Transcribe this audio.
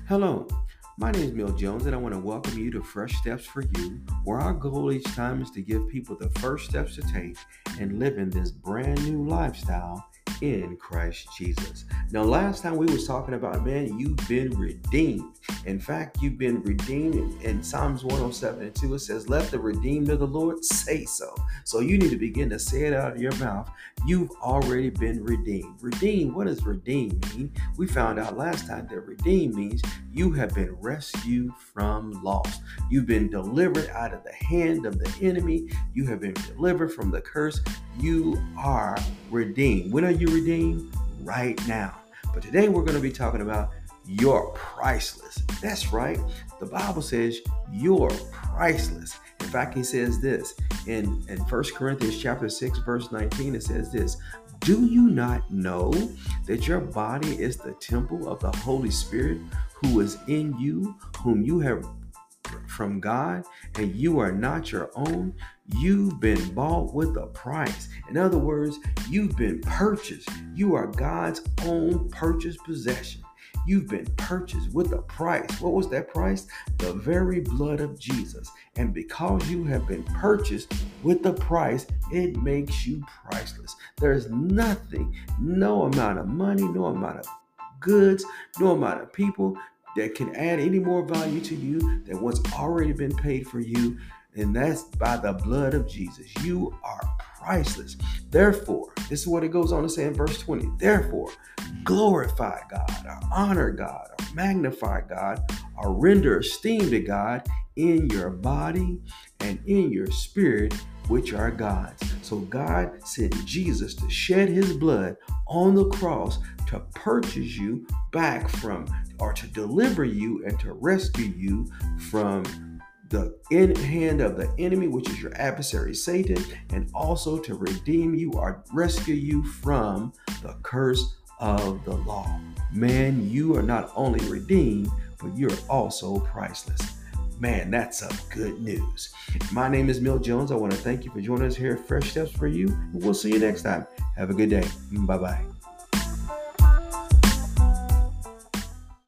Hello, my name is Mill Jones, and I want to welcome you to Fresh Steps for You, where our goal each time is to give people the first steps to take and live in this brand new lifestyle in Christ Jesus. Now, last time we was talking about, man, you've been redeemed. In fact, you've been redeemed. In Psalms 107:2, it says, "Let the redeemed of the Lord say so." So you need to begin to say it out of your mouth. You've already been redeemed. Redeemed, what does redeemed mean? We found out last time that redeemed means you have been rescued from loss. You've been delivered out of the hand of the enemy. You have been delivered from the curse. You are redeemed. When are you redeemed? Right now. But today we're going to be talking about you're priceless. That's right. The Bible says you're priceless. In fact, he says this in 1 Corinthians chapter 6, verse 19, it says this: "Do you not know that your body is the temple of the Holy Spirit who is in you, whom you have from God, and you are not your own? You've been bought with a price." In other words, you've been purchased. You are God's own purchased possession. You've been purchased with a price. What was that price? The very blood of Jesus. And because you have been purchased with the price, it makes you priceless. There's nothing, no amount of money, no amount of goods, no amount of people that can add any more value to you than what's already been paid for you. And that's by the blood of Jesus. You are priceless. Therefore, this is what it goes on to say in verse 20. Therefore, glorify God, or honor God, or magnify God, or render esteem to God in your body and in your spirit, which are God's. So God sent Jesus to shed his blood on the cross to purchase you back from, or to deliver you and to rescue you from the hand of the enemy, which is your adversary Satan, and also to redeem you or rescue you from the curse of the law. Man, you are not only redeemed, but you're also priceless. Man, that's some good news. My name is Mill Jones. I want to thank you for joining us here at Fresh Steps for You, and we'll see you next time. Have a good day. Bye-bye.